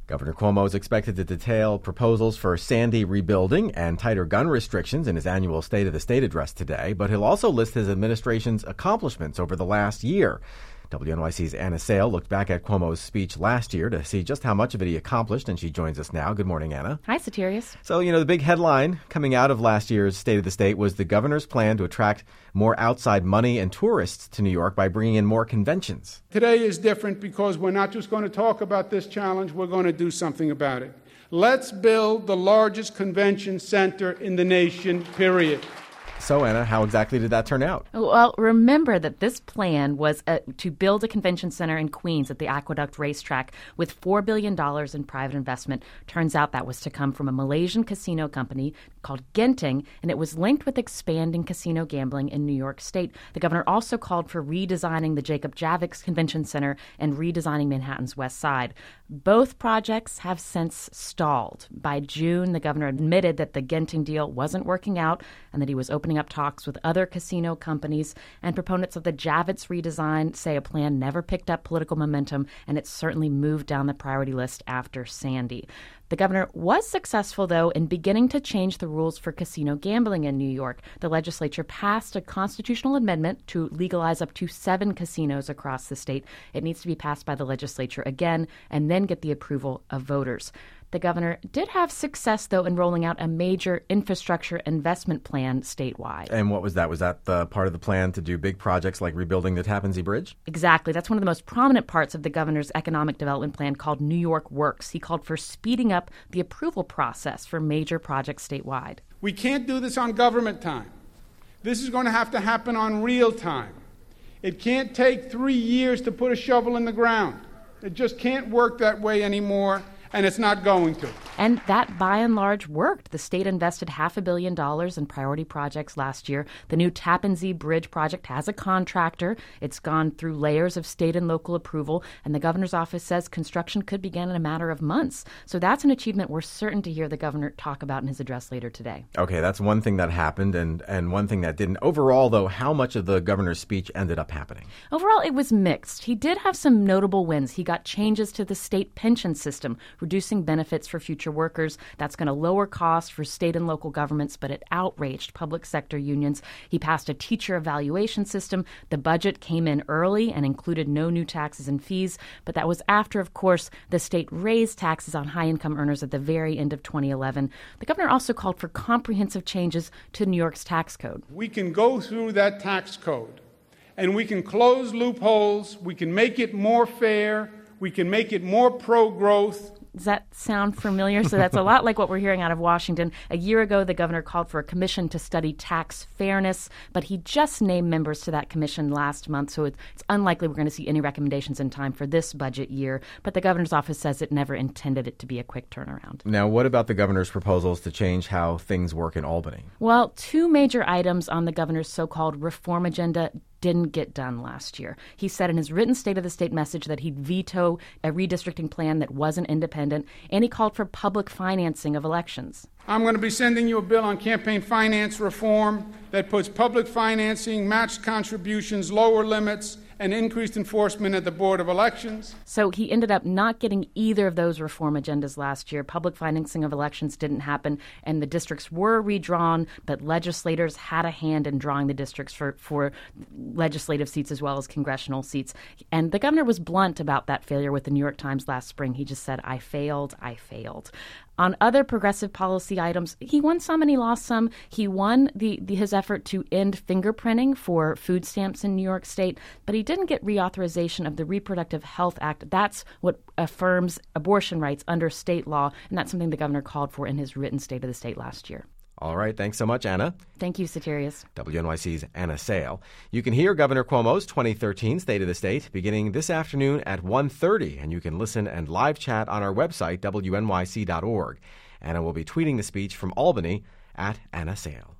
Governor Cuomo is expected to detail proposals for Sandy rebuilding and tighter gun restrictions in his annual State of the State address today, but he'll also list his administration's accomplishments over the last year. WNYC's Anna Sale looked back at Cuomo's speech last year to see just how much of it he accomplished, and she joins us now. Good morning, Anna. Hi, Satirius. So, the big headline coming out of last year's State of the State was the governor's plan to attract more outside money and tourists to New York by bringing in more conventions. Today is different because we're not just going to talk about this challenge, we're going to do something about it. Let's build the largest convention center in the nation, period. So, Anna, how exactly did that turn out? Well, remember that this plan was to build a convention center in Queens at the Aqueduct Racetrack with $4 billion in private investment. Turns out that was to come from a Malaysian casino company called Genting, and it was linked with expanding casino gambling in New York State. The governor also called for redesigning the Jacob Javits Convention Center and redesigning Manhattan's West Side. Both projects have since stalled. By June, the governor admitted that the Genting deal wasn't working out and that he was opening up talks with other casino companies, and proponents of the Javits redesign say a plan never picked up political momentum, and it certainly moved down the priority list after Sandy. The governor was successful, though, in beginning to change the rules for casino gambling in New York. The legislature passed a constitutional amendment to legalize up to 7 casinos across the state. It needs to be passed by the legislature again and then get the approval of voters. The governor did have success, though, in rolling out a major infrastructure investment plan statewide. And what was that? Was that the part of the plan to do big projects like rebuilding the Tappan Zee Bridge? Exactly. That's one of the most prominent parts of the governor's economic development plan called New York Works. He called for speeding up the approval process for major projects statewide. We can't do this on government time. This is going to have to happen on real time. It can't take 3 years to put a shovel in the ground. It just can't work that way anymore. And it's not going to. And that, by and large, worked. The state invested $500 million in priority projects last year. The new Tappan Zee Bridge project has a contractor. It's gone through layers of state and local approval, and the governor's office says construction could begin in a matter of months. So that's an achievement we're certain to hear the governor talk about in his address later today. Okay, that's one thing that happened and one thing that didn't. Overall, though, how much of the governor's speech ended up happening? Overall, it was mixed. He did have some notable wins. He got changes to the state pension system, reducing benefits for future workers. That's going to lower costs for state and local governments, but it outraged public sector unions. He passed a teacher evaluation system. The budget came in early and included no new taxes and fees, but that was after, of course, the state raised taxes on high-income earners at the very end of 2011. The governor also called for comprehensive changes to New York's tax code. We can go through that tax code, and we can close loopholes. We can make it more fair. We can make it more pro-growth. Does that sound familiar? So that's a lot like what we're hearing out of Washington. A year ago, the governor called for a commission to study tax fairness, but he just named members to that commission last month, so it's unlikely we're going to see any recommendations in time for this budget year. But the governor's office says it never intended it to be a quick turnaround. Now, what about the governor's proposals to change how things work in Albany? Well, 2 major items on the governor's so-called reform agenda didn't get done last year. He said in his written State of the State message that he'd veto a redistricting plan that wasn't independent, and he called for public financing of elections. I'm going to be sending you a bill on campaign finance reform that puts public financing, matched contributions, lower limits, and increased enforcement at the Board of Elections. So he ended up not getting either of those reform agendas last year. Public financing of elections didn't happen, and the districts were redrawn, but legislators had a hand in drawing the districts for legislative seats as well as congressional seats. And the governor was blunt about that failure with the New York Times last spring. He just said, I failed. On other progressive policy items, he won some and he lost some. He won his effort to end fingerprinting for food stamps in New York State, but he didn't get reauthorization of the Reproductive Health Act. That's what affirms abortion rights under state law, and that's something the governor called for in his written State of the State last year. All right. Thanks so much, Anna. Thank you, Satirius. WNYC's Anna Sale. You can hear Governor Cuomo's 2013 State of the State beginning this afternoon at 1:30, and you can listen and live chat on our website, WNYC.org. Anna will be tweeting the speech from Albany at Anna Sale.